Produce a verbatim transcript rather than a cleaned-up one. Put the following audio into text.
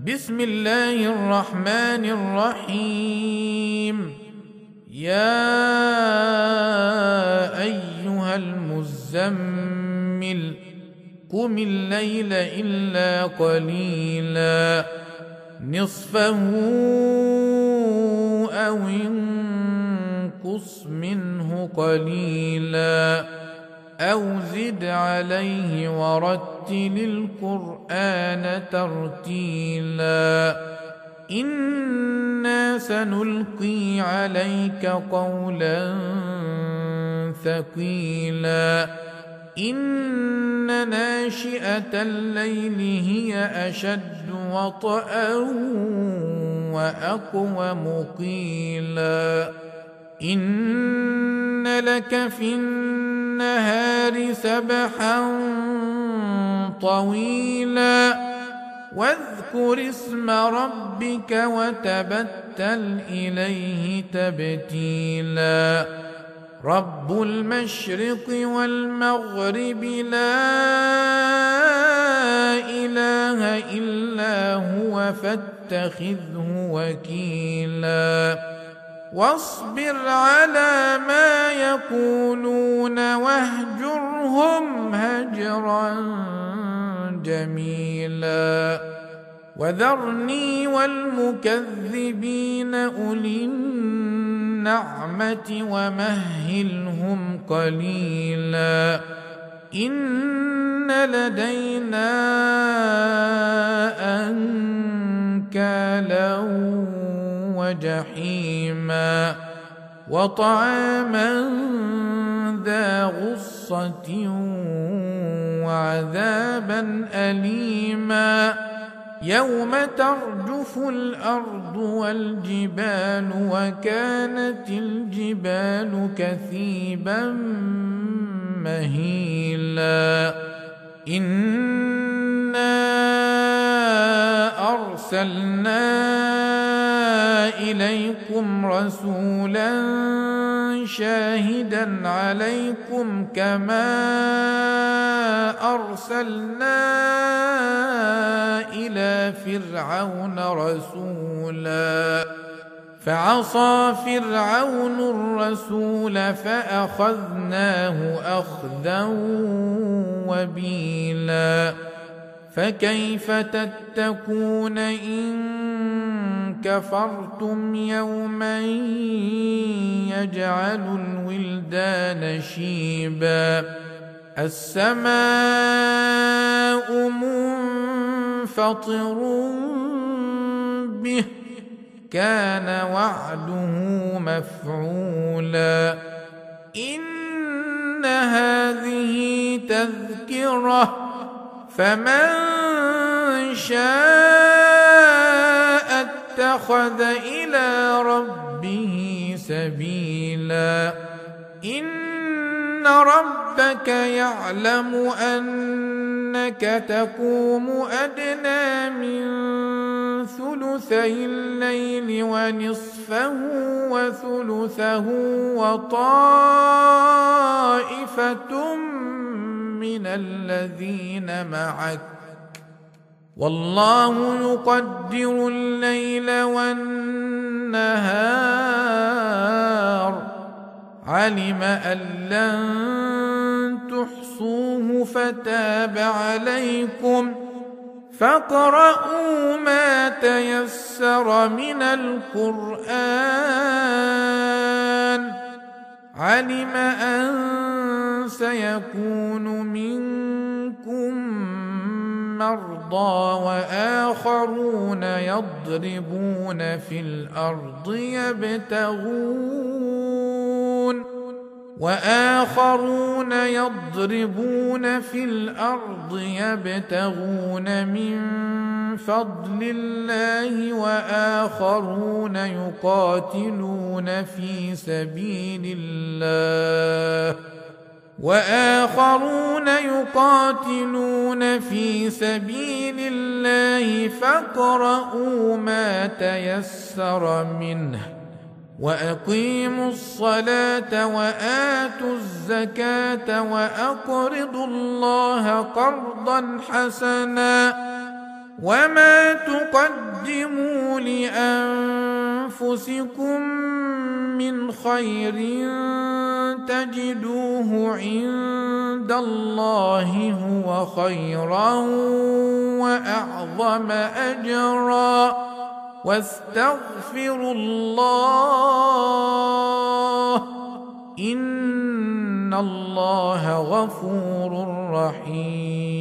بسم الله الرحمن الرحيم. يا أيها المزمل قم الليل إلا قليلا نصفه أو انقص منه قليلا أو زد عليه ورتل القرآن ترتيلا إنا سنلقي عليك قولا ثقيلا إن ناشئة الليل هي أشد وطئا وأقوم قيلا إن لك في النهار سبحا طويلا واذكر اسم ربك وتبتل إليه تبتيلا رب المشرق والمغرب لا إله إلا هو فاتخذه وكيلا واصبر على ما يقولون واهجرهم هجرا جميلا وذرني والمكذبين أولي النعمة ومهلهم قليلا إن لدينا أنكالا وجحيما وطعاما ذا غصة وعذابا أليما يوم ترجف الأرض والجبال وكانت الجبال كثيبا مهيلا إنا أرسلنا إليكم رسولا شاهدا عليكم كما أرسلنا إلى فرعون رسولا فعصى فرعون الرسول فأخذناه أخذا وبيلا فكيف تتقون إن كفرتم يوما يجعل الولدان شيبا السماء منفطر به كان وعده مفعولا إن هذه تذكرة فمن شاء اتخذ إلى ربه سبيلا إن ربك يعلم أنك تقوم أدنى من ثلثي الليل ونصفه وثلثه وطائفة من الذين معك والله يقدر الليل والنهار علم أن لن تحصوه فتاب عليكم فاقرؤوا ما تيسر من القرآن علم أن سيكون منكم مرضى وآخرون يضربون في الأرض يبتغون وآخرون يضربون في الأرض يبتغون من فضل الله وآخرون يقاتلون في سبيل الله وآخرون يقاتلون في سبيل الله فاقرؤوا ما تيسر منه وأقيموا الصلاة وآتوا الزكاة وأقرضوا الله قرضا حسنا وما تقدموا لأنفسكم من خير تجدوه عند الله هو خيرا وأعظم أجرا واستغفروا الله إن الله غفور رحيم.